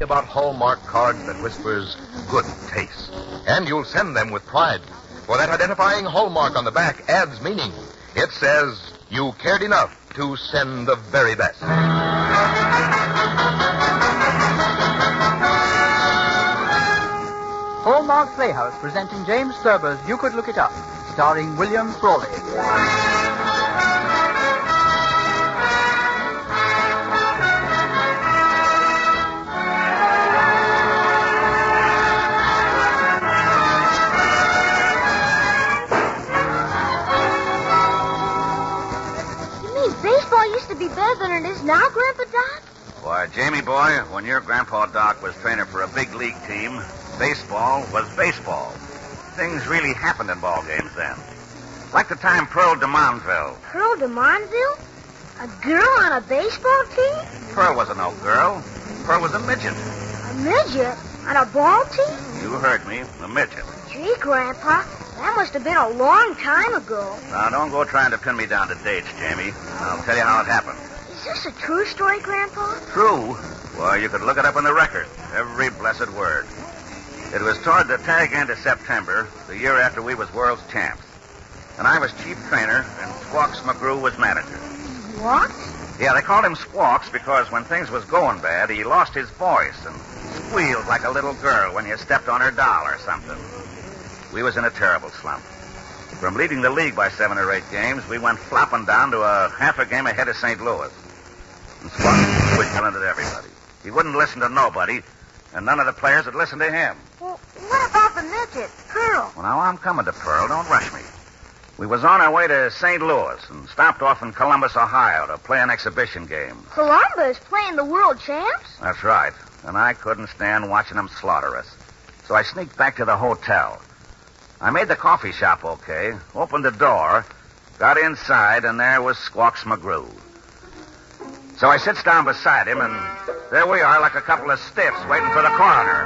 about Hallmark cards that whispers good taste. And you'll send them with pride. For that identifying Hallmark on the back adds meaning. It says you cared enough to send the very best. Hallmark Playhouse presenting James Thurber's You Could Look It Up, starring William Frawley. Better than it is now, Grandpa Doc? Why, Jamie boy, when your Grandpa Doc was trainer for a big league team, baseball was baseball. Things really happened in ball games then. Like the time Pearl de Monville. Pearl de Monville? A girl on a baseball team? Pearl wasn't no girl. Pearl was a midget. A midget? On a ball team? You heard me, a midget. Gee, Grandpa, that must have been a long time ago. Now, don't go trying to pin me down to dates, Jamie. I'll tell you how it happened. Is this a true story, Grandpa? True? Why, you could look it up in the record. Every blessed word. It was toward the tag end of September, the year after we was world's champs. And I was chief trainer, and Squawks McGrew was manager. What? Yeah, they called him Squawks because when things was going bad, he lost his voice and squealed like a little girl when you stepped on her doll or something. We was in a terrible slump. From leading the league by 7 or 8 games, we went flopping down to a half a game ahead of St. Louis. And Squawks was yelling at everybody. He wouldn't listen to nobody, and none of the players would listen to him. Well, what about the midget, Pearl? Well, now, I'm coming to Pearl. Don't rush me. We was on our way to St. Louis and stopped off in Columbus, Ohio to play an exhibition game. Columbus playing the world champs? That's right. And I couldn't stand watching them slaughter us. So I sneaked back to the hotel. I made the coffee shop okay, opened the door, got inside, and there was Squawks McGrew. So I sits down beside him, and there we are like a couple of stiffs waiting for the coroner.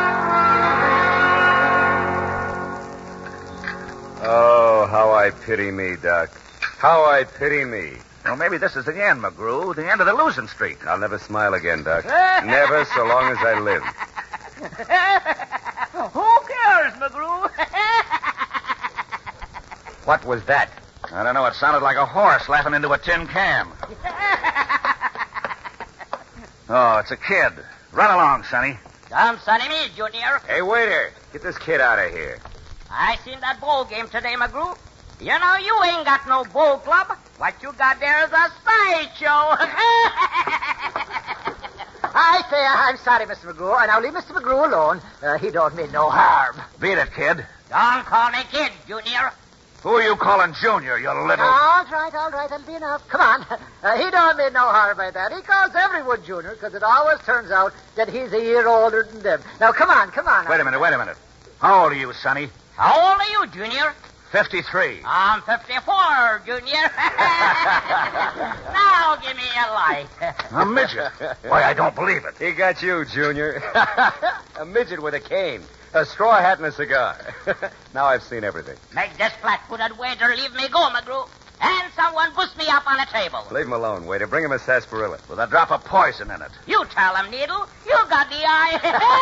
Oh, how I pity me, Doc. How I pity me. Well, maybe this is the end, McGrew, the end of the losing streak. I'll never smile again, Doc. Never so long as I live. Who cares, McGrew? What was that? I don't know. It sounded like a horse laughing into a tin can. Oh, it's a kid. Run along, Sonny. Come, Sonny, me, Junior. Hey, waiter. Get this kid out of here. I seen that bowl game today, McGrew. You know, you ain't got no bowl club. What you got there is a sideshow. I say, I'm sorry, Mr. McGrew. Now, leave Mr. McGrew alone. He don't mean no harm. Beat it, kid. Don't call me kid, Junior. Who are you calling Junior, you little... All right, that'll be enough. Come on. He don't mean no harm by that. He calls everyone Junior because it always turns out that he's a year older than them. Now, come on. Wait a minute. How old are you, Sonny? How old are you, Junior? 53. I'm 54, Junior. Now give me a light. A midget? Why, I don't believe it. He got you, Junior. A midget with a cane, a straw hat, and a cigar. Now I've seen everything. Make this flat-footed waiter leave me go, McGrew. And someone boost me up on a table. Leave him alone, waiter. Bring him a sarsaparilla. With a drop of poison in it. You tell him, Needle. You got the eye.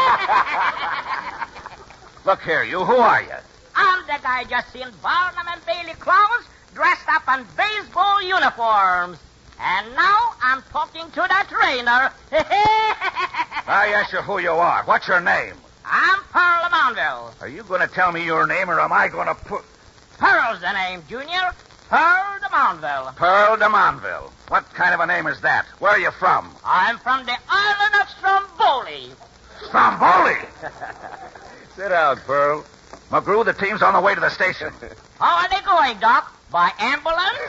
Look here, you. Who are you? I'm the guy just seen Barnum and Bailey clowns dressed up in baseball uniforms. And now I'm talking to the trainer. I ask you who you are. What's your name? I'm Pearl de Monville. Are you going to tell me your name, or am I going to put... Pearl's the name, Junior. Pearl de Monville. Pearl de Monville. What kind of a name is that? Where are you from? I'm from the island of Stromboli. Stromboli? Sit down, Pearl. McGrew, the team's on the way to the station. How are they going, Doc? By ambulance?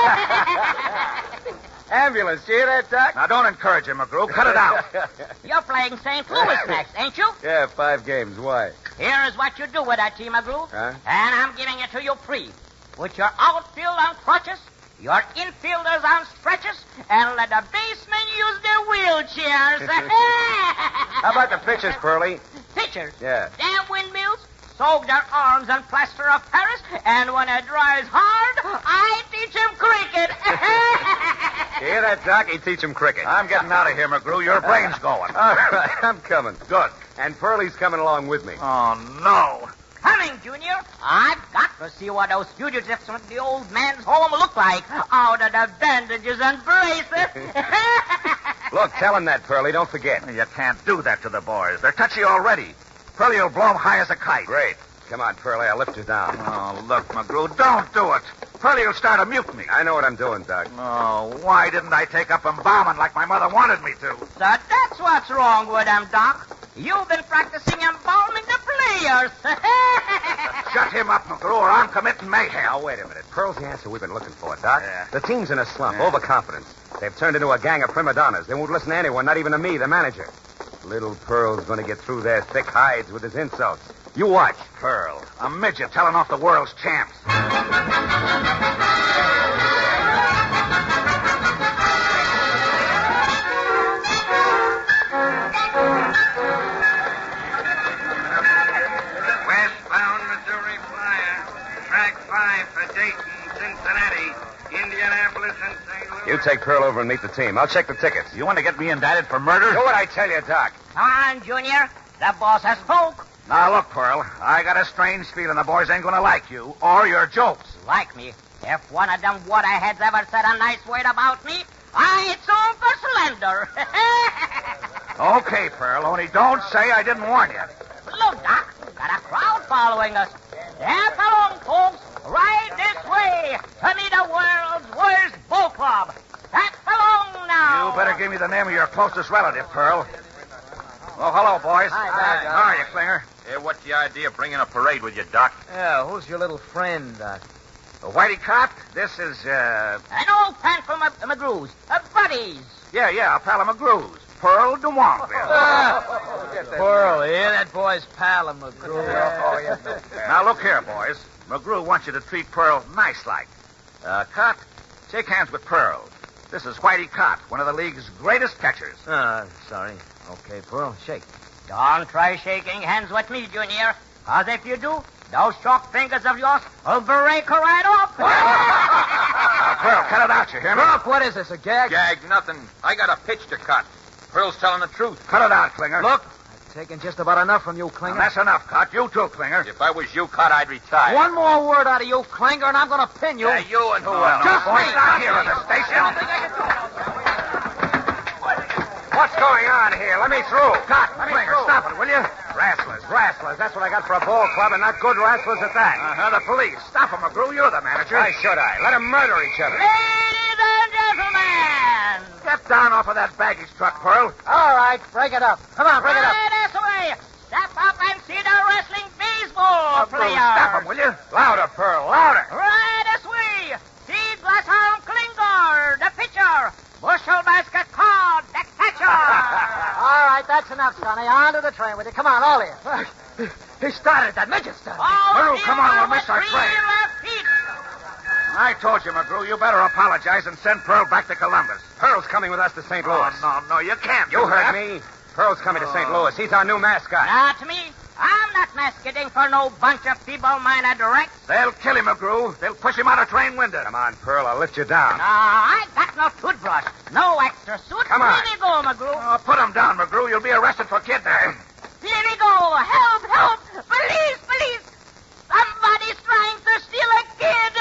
Ambulance, you hear that, Doc? Now, don't encourage him, McGrew. Cut it out. You're playing St. Louis next, ain't you? Yeah, 5 games. Why? Here is what you do with that team, McGrew. Huh? And I'm giving it to you free. Put your outfield on crutches, your infielders on stretches, and let the basemen use their wheelchairs. How about the pitchers, Pearlie? Pitchers? Yeah. Damn windmills. Soak their arms in plaster of Paris, and when it dries hard, I teach them cricket. You hear that, Doc? He teach him cricket. I'm getting out of here, McGrew. Your brain's going. All right, I'm coming. Good. And Pearlie's coming along with me. Oh, no. Coming, Junior. I've got to see what those fugitives from the old man's home look like out of the bandages and braces. Look, tell him that, Pearlie. Don't forget. You can't do that to the boys. They're touchy already. Pearlie will blow them high as a kite. Great. Come on, Pearlie. I'll lift you down. Oh, look, McGrew, don't do it. Pearlie will start a mutiny. I know what I'm doing, Doc. Oh, why didn't I take up embalming like my mother wanted me to? So that's what's wrong with them, Doc. You've been practicing embalming the players. Shut him up, McGrew, or I'm committing mayhem. Now, wait a minute. Pearl's the answer we've been looking for, Doc. Yeah. The team's in a slump, Yeah. overconfidence. They've turned into a gang of prima donnas. They won't listen to anyone, not even to me, the manager. Little Pearl's going to get through their thick hides with his insults. You watch. Pearl, a midget telling off the world's champs. Westbound Missouri Flyer, track 5 for Dayton, Cincinnati, Indianapolis, and St. Louis. You take Pearl over and meet the team. I'll check the tickets. You want to get me indicted for murder? Do what I tell you, Doc. Come on, Junior. The boss has spoke. Now, look, Pearl, I got a strange feeling the boys ain't going to like you or your jokes. Like me. If one of them waterheads ever said a nice word about me, I ain't sold for slender. Okay, Pearl, only don't say I didn't warn you. Look, Doc, got a crowd following us. Step along, folks. Right this way to meet the world's worst bull club. Step along now. You better give me the name of your closest relative, Pearl. Oh, hello, boys. Hi, Doc. How are you, Klinger? Hey, what's the idea of bringing a parade with you, Doc? Yeah, who's your little friend, Doc? Whitey Cott, this is, An old friend from McGrew's. Buddies. yeah, a pal of McGrew's. Pearl de Wontville. Pearl, yeah, that boy's pal of McGrew. Now, look here, boys. McGrew wants you to treat Pearl nice-like. Cott, shake hands with Pearl. This is Whitey Cott, one of the league's greatest catchers. Sorry. Okay, Pearl, shake. Don't try shaking hands with me, Junior. Because if you do, those short fingers of yours will break right off. Pearl, cut it out, you hear me? Look, what is this, a gag? Gag, nothing. I got a pitch to cut. Pearl's telling the truth. Cut it out, Klinger. Look, I've taken just about enough from you, Now, Klinger. that's enough, Cott. You too, Klinger. If I was you, Cut, I'd retire. One more word out of you, Klinger, and I'm going to pin you. Yeah, you and who else? Just boys down here at the station. What's going on here? Let me through. Cott, Klinger, stop it, will you? Rasslers. That's what I got for a ball club, and not good rasslers at that. The police. Stop them, McGrew. You're the manager. Why should I? Let them murder each other. Ladies and gentlemen. Get down off of that baggage truck, Pearl. All right, break it up. Come on, break it up. Right this way. Step up and see the wrestling baseball McGrew, players. stop them, will you? Louder, Pearl, louder. Right this way. See Glasshound Klinger, the pitcher. Bushel basket card, the catcher. All right, that's enough, Sonny. On to the train with you. Come on, all of you. He started that midget stuff. Oh, come on, we'll miss our three train. left feet. I told you, McGrew, you better apologize and send Pearl back to Columbus. Pearl's coming with us to St. Louis. No, you can't. You heard me. Pearl's coming to St. Louis. He's our new mascot. Not me. I'm not masquerading for no bunch of feeble-minded wrecks. They'll kill him, McGrew. They'll push him out a train window. Come on, Pearl. I'll lift you down. I got no toothbrush, no extra suit. Come on. Here we go, McGrew. Oh, put him down, McGrew. You'll be arrested for kidnapping. Here we go. Help! Police! Somebody's trying to steal a kid.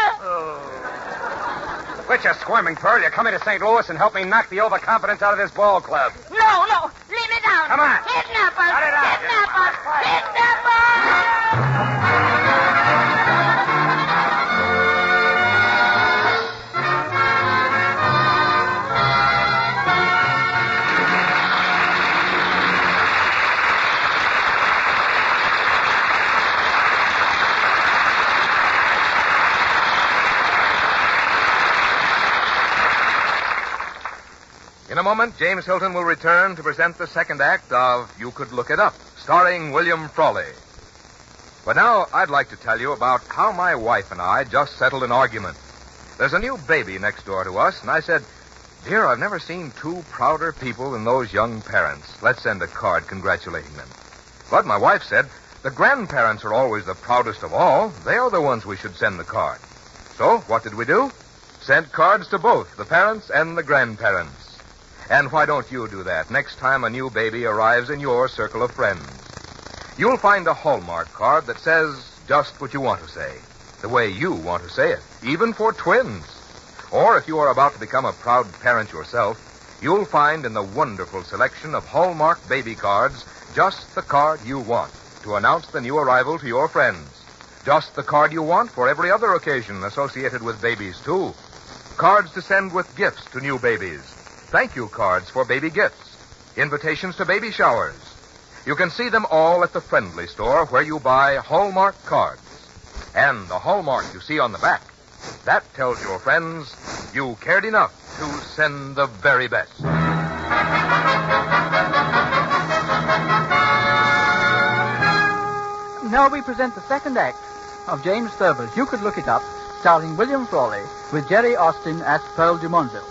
Quit your squirming, Pearl. You're coming to St. Louis and help me knock the overconfidence out of this ball club. No. Leave me down. Come on. Kidnappers. Cut it out. Kidnappers. In a moment, James Hilton will return to present the second act of You Could Look It Up, starring William Frawley. But now I'd like to tell you about how my wife and I just settled an argument. There's a new baby next door to us, and I said, "Dear, I've never seen two prouder people than those young parents. Let's send a card congratulating them." But my wife said, "The grandparents are always the proudest of all. They are the ones we should send the card." So, what did we do? sent cards to both the parents and the grandparents. And why don't you do that next time a new baby arrives in your circle of friends? You'll find a Hallmark card that says just what you want to say, the way you want to say it, even for twins. Or if you are about to become a proud parent yourself, you'll find in the wonderful selection of Hallmark baby cards just the card you want to announce the new arrival to your friends. Just the card you want for every other occasion associated with babies, too. Cards to send with gifts to new babies. Thank you cards for baby gifts. Invitations to baby showers. You can see them all at the Friendly Store where you buy Hallmark cards. And the Hallmark you see on the back, that tells your friends you cared enough to send the very best. Now we present the second act of James Thurber's You Could Look It Up, starring William Frawley, with Jerry Austin as Pearl de Monville.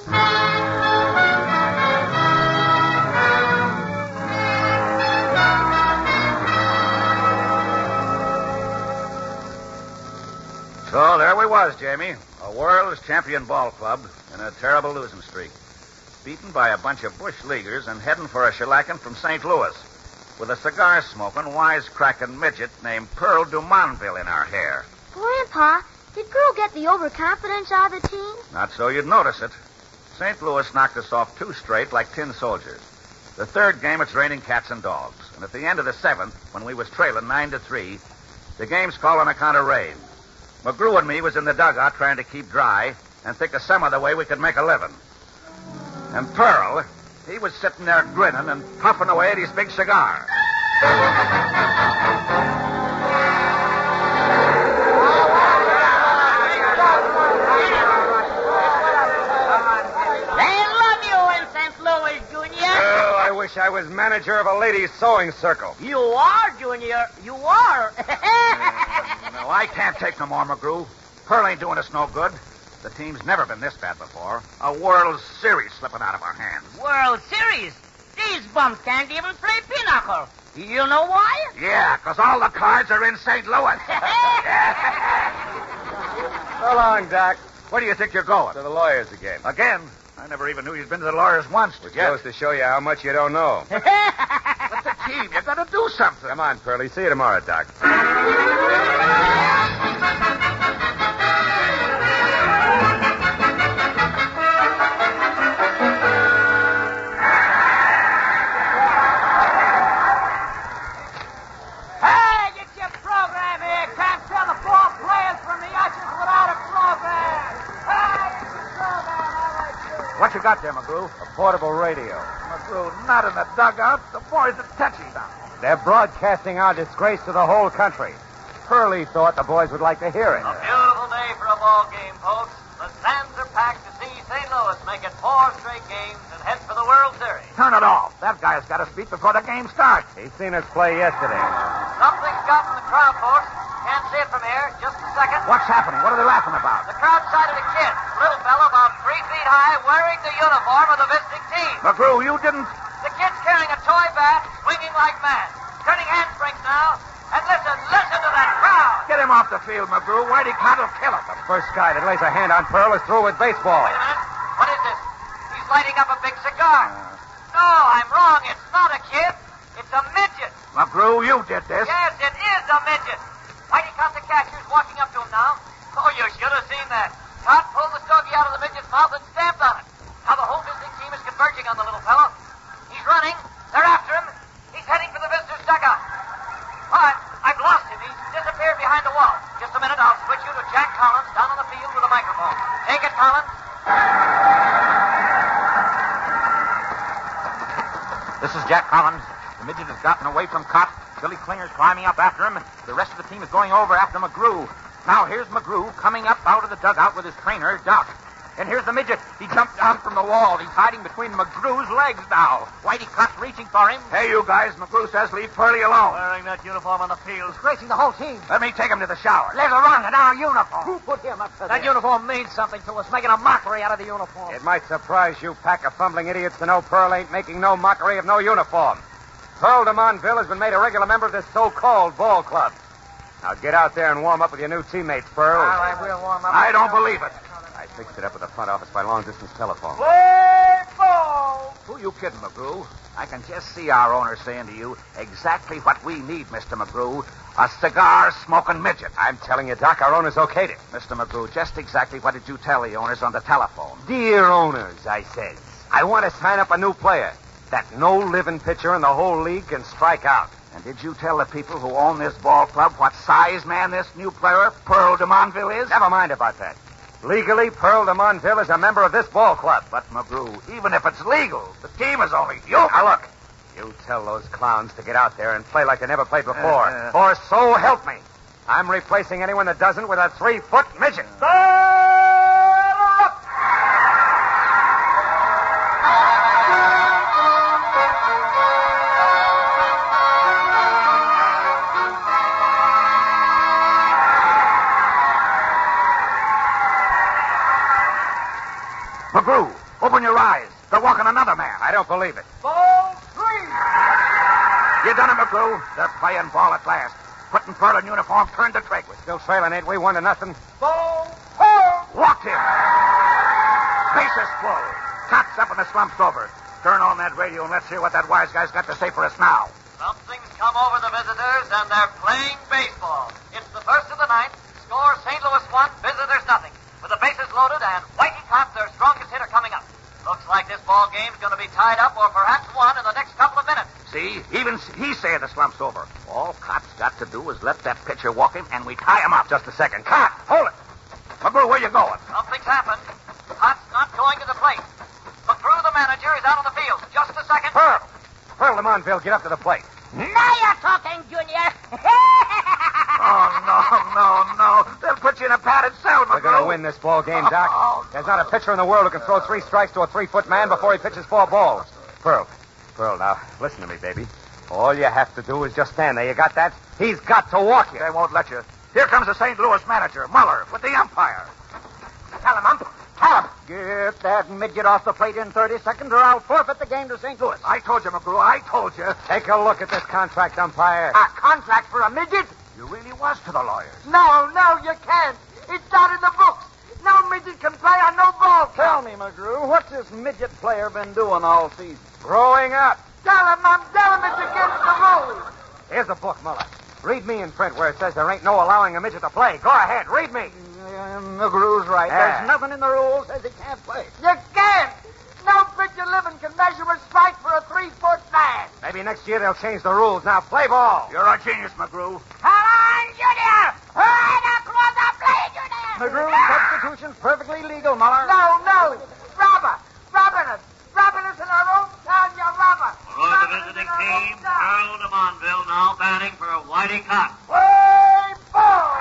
So there we was, Jamie. A world's champion ball club in a terrible losing streak. Beaten by a bunch of bush leaguers and heading for a shellacking from St. Louis. With a cigar-smoking, wisecracking midget named Pearl de Monville in our hair. Grandpa, did Pearl get the overconfidence out of the team? Not so you'd notice it. St. Louis knocked us off 2 straight like tin soldiers. The third game, it's raining cats and dogs. And at the end of the 7th, when we was trailing 9-3, the game's called on account of rain. McGrew and me was in the dugout trying to keep dry and think of some other way we could make a living. And Pearl, he was sitting there grinning and puffing away at his big cigar. They love you in St. Louis, Junior. Oh, I wish I was manager of a ladies' sewing circle. You are, Junior. You are. No, I can't take no more, McGrew. Pearl ain't doing us no good. The team's never been this bad before. A World Series slipping out of our hands. World Series? These bums can't even play pinochle. You know why? Yeah, 'cause all the cards are in St. Louis. So long, Doc. Where do you think you're going? To the lawyers again. Again? I never even knew you'd been to the lawyers once. Which goes to show you how much you don't know. But the team, you gotta do something. Come on, Pearlie. See you tomorrow, Doc. Hey, get your program here. Can't tell the 4 players from the ushers without a program. Hey, get your program. All right, What you got there, McGrew? A portable radio. McGrew, not in the dugout. The boys are touching down. They're broadcasting our disgrace to the whole country. Pearlie thought the boys would like to hear it. A beautiful day for a ball game, folks. The stands are packed to see St. Louis make it 4 straight games and head for the World Series. Turn it off. That guy's got to speak before the game starts. He's seen us play yesterday. Something's got in the crowd, folks. Can't see it from here. Just a second. What's happening? What are they laughing about? The crowd sighted a kid, little fellow about 3 feet high, wearing the uniform of the visiting team. McGrew, you didn't... The kid's carrying a toy bat, swinging like mad. Turning handsprings now. And listen to that crowd. Get him off the field, McGrew. Whitey Cott will kill him. The first guy that lays a hand on Pearl is through with baseball. Wait a minute. What is this? He's lighting up a big cigar. No, I'm wrong. It's not a kid. It's a midget. McGrew, you did this. Yes, it is a midget. Whitey Cott, the catcher's walking up to him now. Oh, you should have seen that. Cott pulled the stogie out of the midget's mouth and stamped on it. Now the whole visiting team is converging on the little fellow. He's running. They're after him. He's heading for the visitor's dugout. But I've lost him. He's disappeared behind the wall. Just a minute. I'll switch you to Jack Collins down on the field with a microphone. Take it, Collins. This is Jack Collins. The midget has gotten away from Cott. Billy Klinger's climbing up after him. The rest of the team is going over after McGrew. Now here's McGrew coming up out of the dugout with his trainer, Doc. And here's the midget. He jumped down from the wall. He's hiding between McGrew's legs now. Whitey Cott's reaching for him. Hey, you guys. McGrew says leave Pearlie alone. Wearing that uniform on the field. Disgracing the whole team. Let me take him to the shower. There's a run in our uniform. Who put him up to That uniform means something to us, making a mockery out of the uniform. It might surprise you pack of fumbling idiots to know Pearl ain't making no mockery of no uniform. Pearl de Monville has been made a regular member of this so-called ball club. Now get out there and warm up with your new teammates, Pearl. All right, we'll warm up. I don't believe it. I fixed it up at the front office by long-distance telephone. Play ball! Who you kidding, McGrew? I can just see our owner saying to you exactly what we need, Mr. McGrew. A cigar-smoking midget. I'm telling you, Doc, our owners okayed it. Mr. McGrew, just exactly what did you tell the owners on the telephone? Dear owners, I said, I want to sign up a new player that no living pitcher in the whole league can strike out. And did you tell the people who own this ball club what size man this new player, Pearl de Monville, is? Never mind about that. Legally, Pearl de Monville is a member of this ball club. But, McGrew, even if it's legal, the team is only you. Now, look. You tell those clowns to get out there and play like they never played before. Or so help me. I'm replacing anyone that doesn't with a 3-foot midget. McGrew, open your eyes. They're walking another man. I don't believe it. Ball 3! You done it, McGrew. They're playing ball at last. Putting Pearl in uniform, turned the trick. We're still trailing, ain't we? 1-0. Ball 4! Walked him. Bases full. Cops up and the slump's over. Turn on that radio and let's hear what that wise guy's got to say for us now. Something's come over the visitors, and they're playing baseball. It's the first of the ninth. Score St. Louis 1, visitors nothing. With the bases loaded and Whitey Cott, their strongest hitter, coming up. Looks like this ball game's going to be tied up or perhaps won in the next couple of minutes. See? Even he's saying the slump's over. All Cott's got to do is let that pitcher walk him, and we tie him up. Just a second. Cott, hold it. McGrew, where you going? Something's happened. Cott's not going to the plate. McGrew, the manager, is out on the field. Just a second. Pearl de Monville, get up to the plate. Now you're talking, Junior. No. They'll put you in a padded cell, McGrew. We're going to win this ball game, Doc. There's not a pitcher in the world who can throw 3 strikes to a 3-foot man before he pitches 4 balls. Pearl, now, listen to me, baby. All you have to do is just stand there. You got that? He's got to walk you. They won't let you. Here comes the St. Louis manager, Muller, with the umpire. Tell him, Ump. Tell him. Get that midget off the plate in 30 seconds or I'll forfeit the game to St. Louis. I told you, McGrew. I told you. Take a look at this contract, umpire. A contract for a midget? You really was to the lawyers. No, you can't. It's not in the books. No midget can play on no ball. Tell me, McGrew, what's this midget player been doing all season? Growing up. Tell him it's against the rules. Here's a book, Muller. Read me in print where it says there ain't no allowing a midget to play. Go ahead, read me. McGrew's right. Yeah. There's nothing in the rules that says he can't play. You can't. No pitcher living can measure a strike for a 3-foot man. Maybe next year they'll change the rules. Now, play ball. You're a genius, McGrew. Come on, Junior. Right across the plate, Junior. McGrew, substitution's perfectly legal, Muller. No. Robbing us in our own town, you robber. For the visiting team, Pearl de Monville now batting for Whitey Cott. Play ball.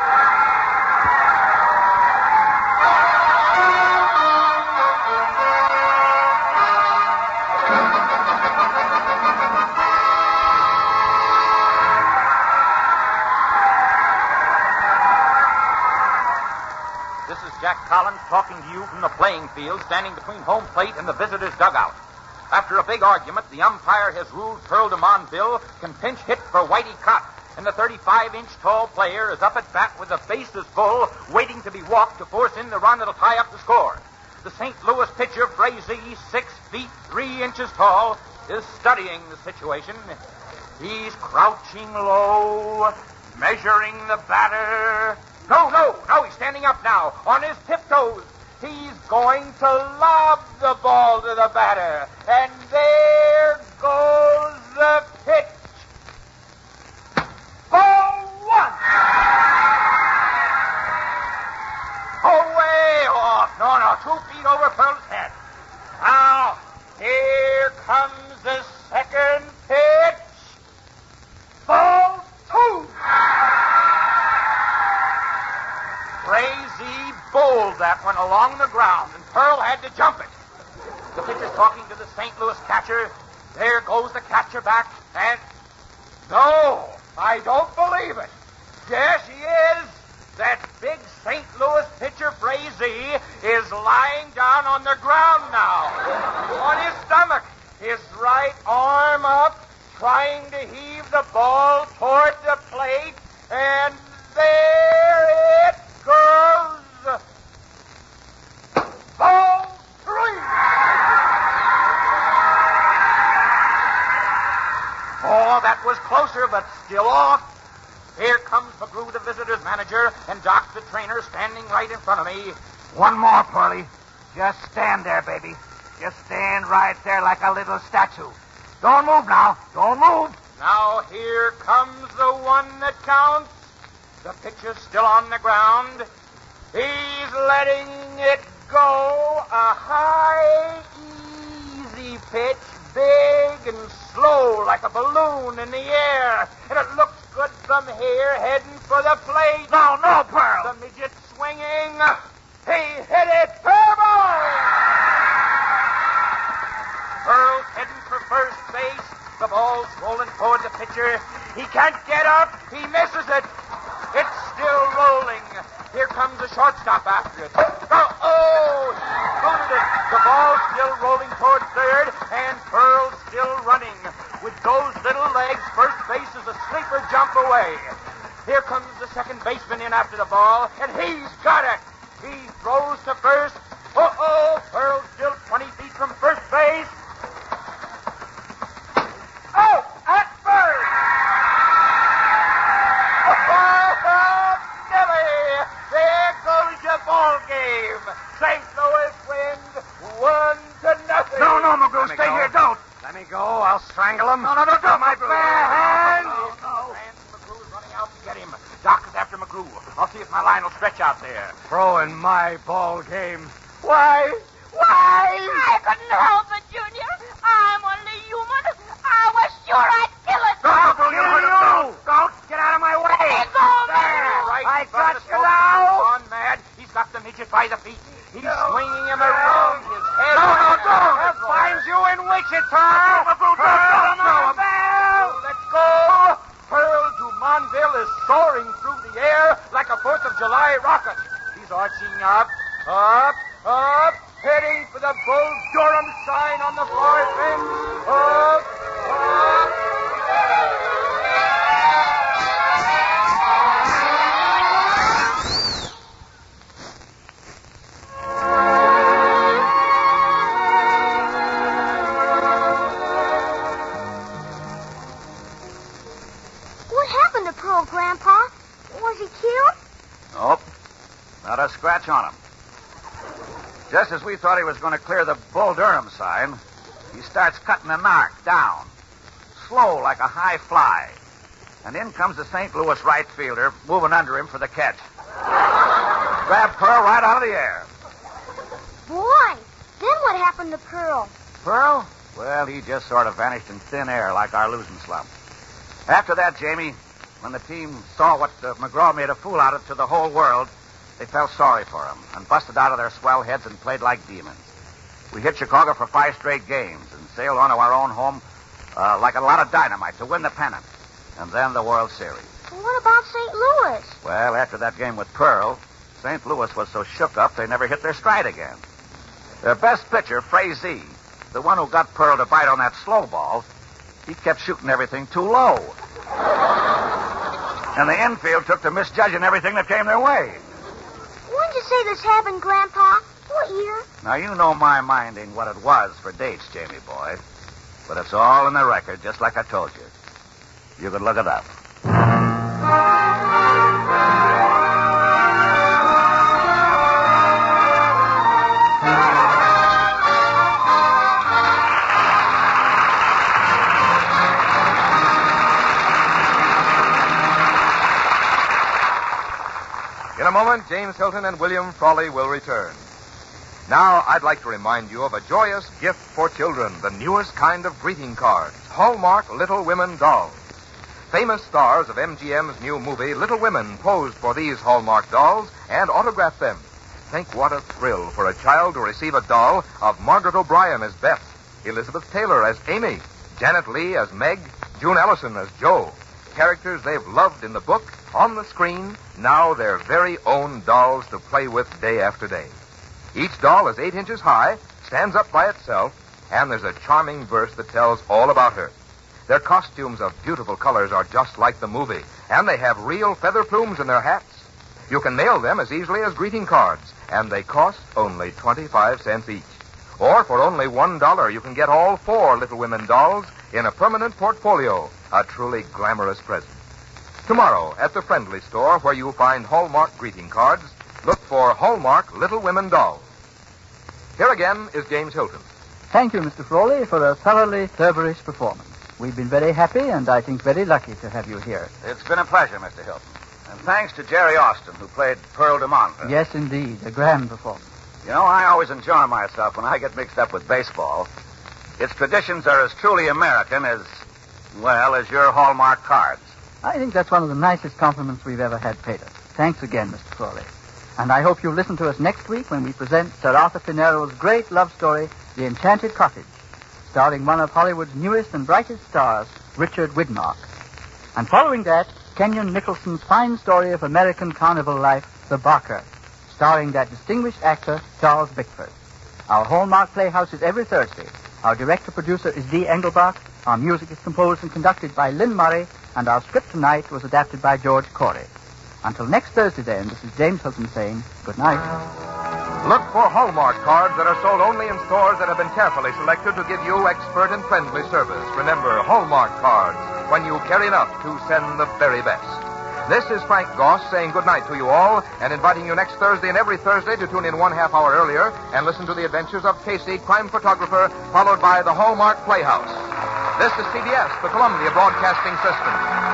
This is Jack Collins talking to you from the playing field, standing between home plate and the visitors' dugout. After a big argument, the umpire has ruled Pearl de Monville can pinch hit for Whitey Cott, and the 35-inch tall player is up at bat with the bases full, waiting to be walked to force in the run that'll tie up the score. The St. Louis pitcher, Frazee, 6 feet 3 inches tall, is studying the situation. He's crouching low, measuring the batter. No, he's standing up now, on his tiptoes. He's going to lob the ball to the batter. And there goes the pitch. Ball 1. Oh, way off. No, 2 feet over Pearl's head. Now, here comes the second pitch. Ball 2. Frazee bowled that one along the ground, and Pearl had to jump it. The pitcher's talking to the St. Louis catcher. There goes the catcher back, and... No, I don't believe it. Yes, he is. That big St. Louis pitcher, Frazee, is lying down on the ground now, on his stomach, his right arm up, trying to heave the ball toward the plate, and there it goes. Oh, that was closer, but still off. Here comes McGrew, the visitor's manager, and Doc, the trainer, standing right in front of me. One more, Pearlie. Just stand there, baby. Just stand right there like a little statue. Don't move now. Don't move. Now here comes the one that counts. The pitcher's still on the ground. He's letting it go. A high, easy pitch, big and slow like a balloon in the air. And it looks good from here, heading for the plate. No, Pearl. The midget swinging. He hit it. Fair ball! Pearl's heading for first base. The ball's rolling toward the pitcher. He can't get up. He misses it. It's still rolling. Here comes the shortstop after it. Oh, he booted it. The ball's still rolling toward third, and Pearl's still running. With those little legs, first base is a sleeper jump away. Here comes the second baseman in after the ball, and he's got it. He throws to first. Pearl's still 20 feet from first base. Oh, at first! Billy! There goes your ball game. St. Louis wins 1-0. No, McGrew, stay go. here. Don't. Let me go. I'll strangle him. No, don't. My bare hand. No. McGrew is running out to get him. Doc is after McGrew. I'll see if my line will stretch out there. Throwing my ball game. Why? I couldn't help it, Junior. I'm only human. I was sure I'd kill it. Don't get out of my way. Let go, Right I in front got of the you smoke. now. He's gone mad. He's got the midget by the feet. He's swinging him around his head. Don't. I'll find you in Wichita. Let go. Pearl Dumonville is soaring through the air like a 4th of July rocket. He's arching up, heading for the Bull Durham sign on the far fence. Up. What happened to Pearl, Grandpa? Was he killed? Nope. Not a scratch on him. Just as we thought he was going to clear the Bull Durham sign, he starts cutting a narc down. Slow like a high fly. And in comes the St. Louis right fielder, moving under him for the catch. Grabbed Pearl right out of the air. Boy, then what happened to Pearl? Pearl? Well, he just sort of vanished in thin air like our losing slump. After that, Jamie, when the team saw what McGraw made a fool out of to the whole world, they felt sorry for him and busted out of their swell heads and played like demons. We hit Chicago for 5 straight games and sailed on to our own home like a lot of dynamite to win the pennant. And then the World Series. Well, what about St. Louis? Well, after that game with Pearl, St. Louis was so shook up they never hit their stride again. Their best pitcher, Frazee, the one who got Pearl to bite on that slow ball, he kept shooting everything too low. And the infield took to misjudging everything that came their way. When did you say this happened, Grandpa? What year? Now, you know my mind ain't what it was for dates, Jamie boy. But it's all in the record, just like I told you. You can look it up. In a moment, James Hilton and William Frawley will return. Now, I'd like to remind you of a joyous gift for children, the newest kind of greeting cards, Hallmark Little Women dolls. Famous stars of MGM's new movie, Little Women, posed for these Hallmark dolls and autographed them. Think what a thrill for a child to receive a doll of Margaret O'Brien as Beth, Elizabeth Taylor as Amy, Janet Leigh as Meg, June Ellison as Jo. Characters they've loved in the book, on the screen, now their very own dolls to play with day after day. Each doll is 8 inches high, stands up by itself, and there's a charming verse that tells all about her. Their costumes of beautiful colors are just like the movie, and they have real feather plumes in their hats. You can mail them as easily as greeting cards, and they cost only 25 cents each. Or for only $1, you can get all 4 Little Women dolls in a permanent portfolio, a truly glamorous present. Tomorrow, at the Friendly Store, where you'll find Hallmark greeting cards, look for Hallmark Little Women Dolls. Here again is James Hilton. Thank you, Mr. Frawley, for a thoroughly Thurberish performance. We've been very happy and I think very lucky to have you here. It's been a pleasure, Mr. Hilton. And thanks to Jerry Austin, who played Pearl de Monte. Yes, indeed. A grand performance. You know, I always enjoy myself when I get mixed up with baseball. Its traditions are as truly American as your Hallmark cards. I think that's one of the nicest compliments we've ever had paid us. Thanks again, Mr. Frawley. And I hope you'll listen to us next week when we present Sir Arthur Pinero's great love story, The Enchanted Cottage, starring one of Hollywood's newest and brightest stars, Richard Widmark. And following that, Kenyon Nicholson's fine story of American carnival life, The Barker, starring that distinguished actor, Charles Bickford. Our Hallmark Playhouse is every Thursday. Our director-producer is Dee Engelbach. Our music is composed and conducted by Lynn Murray, and our script tonight was adapted by George Corey. Until next Thursday, then, this is James Hilton saying good night. Look for Hallmark cards that are sold only in stores that have been carefully selected to give you expert and friendly service. Remember, Hallmark cards, when you care enough to send the very best. This is Frank Goss saying good night to you all and inviting you next Thursday and every Thursday to tune in 1/2 hour earlier and listen to the adventures of Casey, crime photographer, followed by the Hallmark Playhouse. This is CBS, the Columbia Broadcasting System.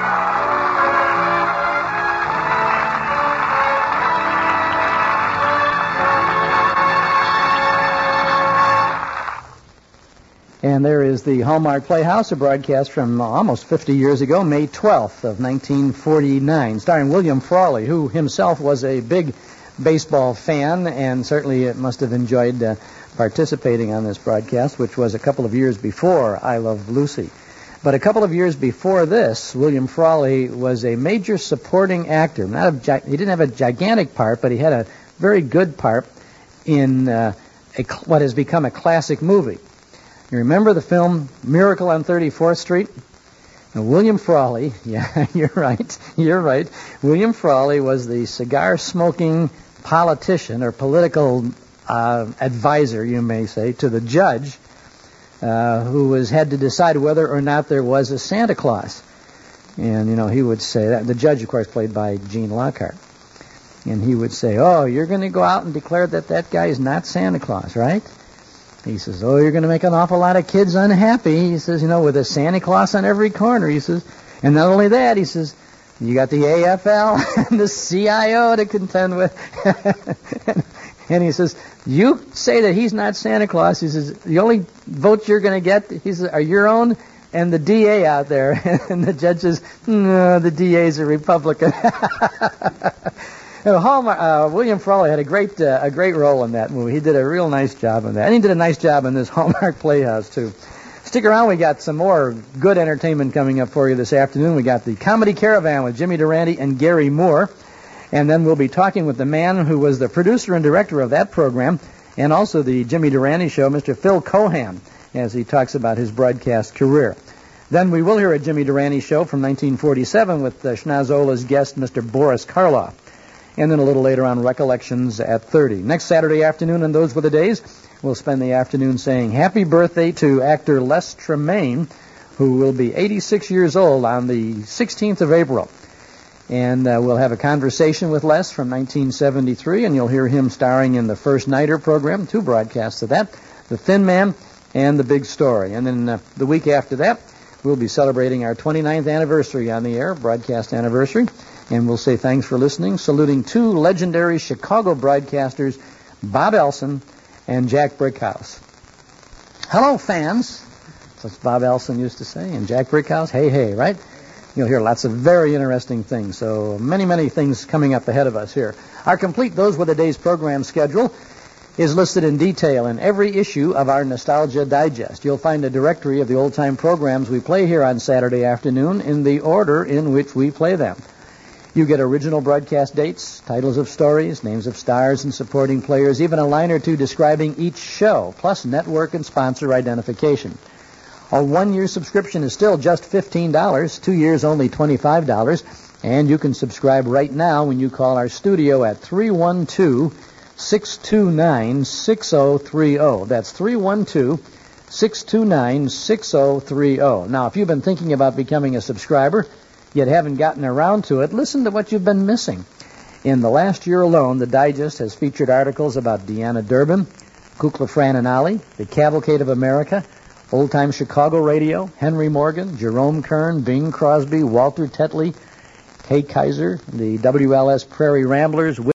And there is the Hallmark Playhouse, a broadcast from almost 50 years ago, May 12th of 1949, starring William Frawley, who himself was a big baseball fan and certainly must have enjoyed participating on this broadcast, which was a couple of years before I Love Lucy. But a couple of years before this, William Frawley was a major supporting actor. He didn't have a gigantic part, but he had a very good part in what has become a classic movie. You remember the film Miracle on 34th Street? Now, William Frawley, yeah, you're right. William Frawley was the cigar-smoking politician or political advisor, you may say, to the judge who had to decide whether or not there was a Santa Claus. And, he would say that. The judge, of course, played by Gene Lockhart. And he would say, oh, you're going to go out and declare that guy is not Santa Claus, right? He says, oh, you're going to make an awful lot of kids unhappy. He says, with a Santa Claus on every corner. He says, and not only that, he says, you got the AFL and the CIO to contend with. And he says, you say that he's not Santa Claus. He says, the only votes you're going to get, he says, are your own and the DA out there. And the judge says, no, the DA's a Republican. William Frawley had a great role in that movie. He did a real nice job in that. And he did a nice job in this Hallmark Playhouse, too. Stick around. We got some more good entertainment coming up for you this afternoon. We got the Comedy Caravan with Jimmy Durante and Gary Moore. And then we'll be talking with the man who was the producer and director of that program and also the Jimmy Durante Show, Mr. Phil Cohan, as he talks about his broadcast career. Then we will hear a Jimmy Durante Show from 1947 with Schnozzola's guest, Mr. Boris Karloff. And then a little later on, Recollections at 30. Next Saturday afternoon, and those were the days, we'll spend the afternoon saying happy birthday to actor Les Tremaine, who will be 86 years old on the 16th of April. And we'll have a conversation with Les from 1973, and you'll hear him starring in the First Nighter program, 2 broadcasts of that, The Thin Man and The Big Story. And then the week after that, we'll be celebrating our 29th anniversary on the air, broadcast anniversary. And we'll say thanks for listening, saluting 2 legendary Chicago broadcasters, Bob Elson and Jack Brickhouse. Hello, fans. That's what Bob Elson used to say. And Jack Brickhouse, hey, hey, right? You'll hear lots of very interesting things. So many things coming up ahead of us here. Our complete Those Were the Days program schedule is listed in detail in every issue of our Nostalgia Digest. You'll find a directory of the old-time programs we play here on Saturday afternoon in the order in which we play them. You get original broadcast dates, titles of stories, names of stars and supporting players, even a line or two describing each show, plus network and sponsor identification. A 1-year subscription is still just $15, 2 years only $25, and you can subscribe right now when you call our studio at 312-629-6030. That's 312 629-6030. Now, if you've been thinking about becoming a subscriber, yet haven't gotten around to it, listen to what you've been missing. In the last year alone, the Digest has featured articles about Deanna Durbin, Kukla, Fran and Ollie, the Cavalcade of America, Old Time Chicago Radio, Henry Morgan, Jerome Kern, Bing Crosby, Walter Tetley, Kay Kaiser, the WLS Prairie Ramblers,